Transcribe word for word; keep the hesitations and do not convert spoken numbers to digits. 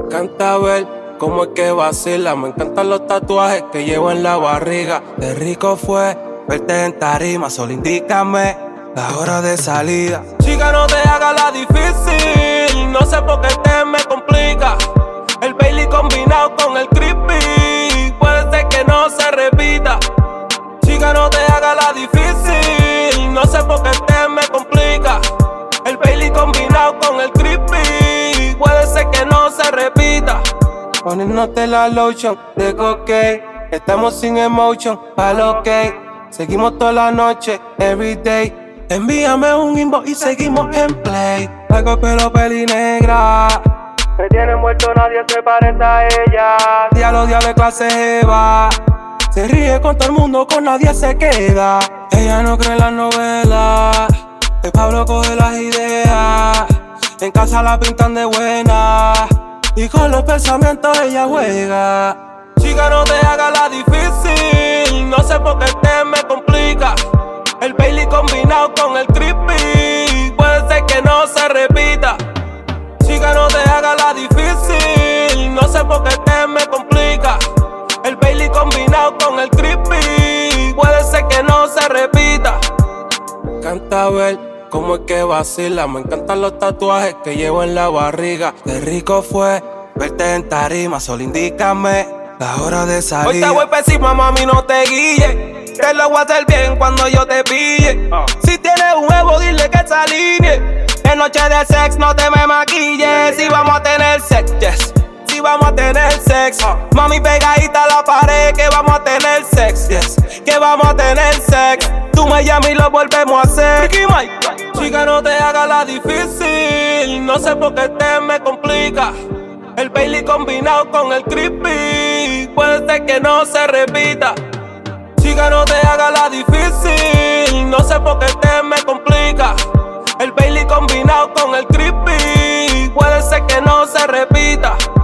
encanta ver cómo es que vacila. Me encantan los tatuajes que llevo en la barriga. Qué rico fue verte en tarima. Solo indícame la hora de salida. Chica, no te hagas la difícil. No sé por qué te me complica. El Bailey combinado con el creepy. Puede ser que no se repita. Chica, no te hagas la difícil. No sé por qué te me complica. El Bailey combinado con el creepy. Puede ser que no se repita. Poniéndote la lotion de cocaine. Estamos sin emotion, pa'l que seguimos toda la noche, everyday. Envíame un inbox y seguimos en play. Largo pelo, peli negra. Me tiene muerto, nadie se parece a ella. Diablo, diablo, clase Eva. Se ríe con todo el mundo, con nadie se queda. Ella no cree en las novelas. El Pablo coge las ideas. En casa la pintan de buena. Y con los pensamientos ella juega. Chica, no te hagas la difícil. No sé por qué te me complica. El Bailey combinado con el creepy. Puede ser que no se repita. Chica, no te hagas la difícil. No sé por qué te me complica. El Bailey combinado con el creepy. Puede ser que no se repita. Me encanta ver cómo es que vacila. Me encantan los tatuajes que llevo en la barriga. Qué rico fue verte en tarima. Solo indícame la hora de salir. Hoy te voy pésima, mami, no te guilles. Te lo voy a hacer bien cuando yo te pille. uh. Si tienes un huevo, dile que se alinee. En noche de sex no te me maquilles. Si vamos a tener sex, yes. Si vamos a tener sex, uh. Mami, pegadita a la pared, que vamos a tener sex, yes. Que vamos a tener sex. Tú me llamas y lo volvemos a hacer. Chica, no te hagas la difícil. No sé por qué te me complica. El Bailey combinado con el creepy. Puede ser que no se repita. Chica, no te hagas la difícil. No sé por qué te me complica. El Bailey combinado con el creepy. Puede ser que no se repita.